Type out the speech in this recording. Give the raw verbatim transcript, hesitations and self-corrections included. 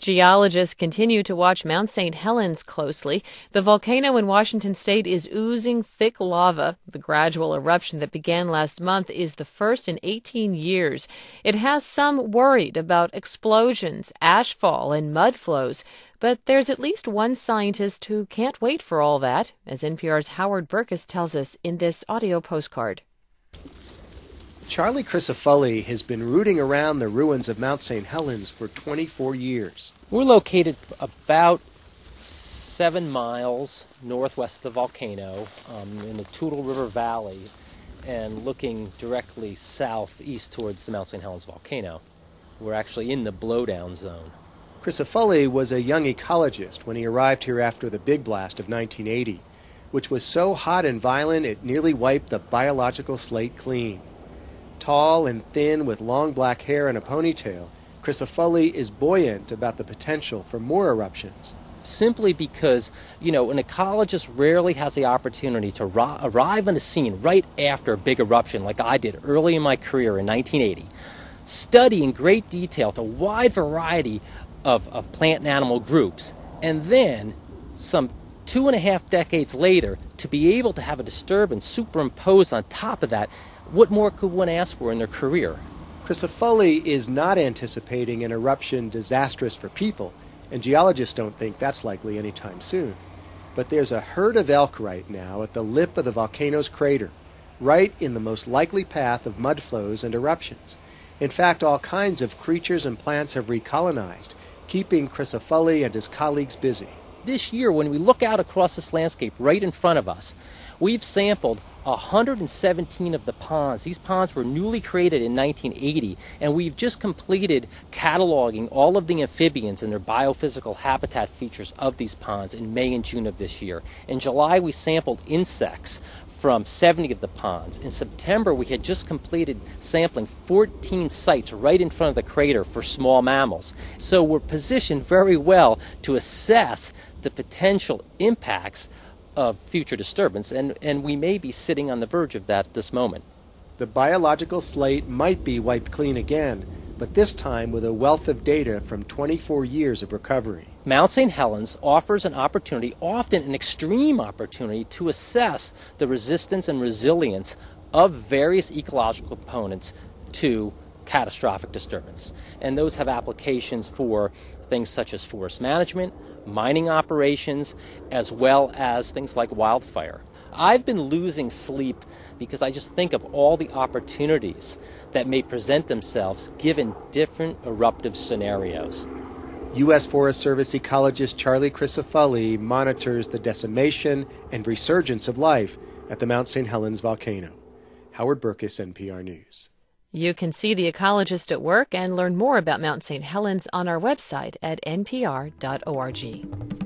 Geologists continue to watch Mount Saint Helens closely. The volcano in Washington state is oozing thick lava. The gradual eruption that began last month is the first in eighteen years. It has some worried about explosions, ashfall, and mud flows. But there's at least one scientist who can't wait for all that, as N P R's Howard Burkus tells us in this audio postcard. Charlie Crisafulli has been rooting around the ruins of Mount Saint Helens for twenty-four years. We're located about seven miles northwest of the volcano um, in the Toutle River Valley and looking directly southeast towards the Mount Saint Helens volcano. We're actually in the blowdown zone. Crisafulli was a young ecologist when he arrived here after the Big Blast of nineteen eighty, which was so hot and violent it nearly wiped the biological slate clean. Tall and thin with long black hair and a ponytail, Crisafulli is buoyant about the potential for more eruptions. Simply because, you know, an ecologist rarely has the opportunity to ro- arrive on a scene right after a big eruption like I did early in my career in nineteen eighty, study in great detail the wide variety of, of plant and animal groups, and then some two and a half decades later to be able to have a disturbance superimposed on top of that. What more could one ask for in their career? Crisafulli is not anticipating an eruption disastrous for people, and geologists don't think that's likely anytime soon. But there's a herd of elk right now at the lip of the volcano's crater, right in the most likely path of mud flows and eruptions. In fact, all kinds of creatures and plants have recolonized, keeping Crisafulli and his colleagues busy. This year, when we look out across this landscape right in front of us, we've sampled one hundred seventeen of the ponds. These ponds were newly created in nineteen eighty, and we've just completed cataloging all of the amphibians and their biophysical habitat features of these ponds in May and June of this year. In July, we sampled insects from seventy of the ponds. In September, we had just completed sampling fourteen sites right in front of the crater for small mammals. So we're positioned very well to assess the potential impacts of future disturbance, and, and we may be sitting on the verge of that at this moment. The biological slate might be wiped clean again, but this time with a wealth of data from twenty-four years of recovery. Mount Saint Helens offers an opportunity, often an extreme opportunity, to assess the resistance and resilience of various ecological components to catastrophic disturbance. And those have applications for things such as forest management, mining operations, as well as things like wildfire. I've been losing sleep because I just think of all the opportunities that may present themselves given different eruptive scenarios. U S Forest Service ecologist Charlie Crisafulli monitors the decimation and resurgence of life at the Mount Saint Helens volcano. Howard Burkus, N P R News. You can see the ecologist at work and learn more about Mount Saint Helens on our website at n p r dot org.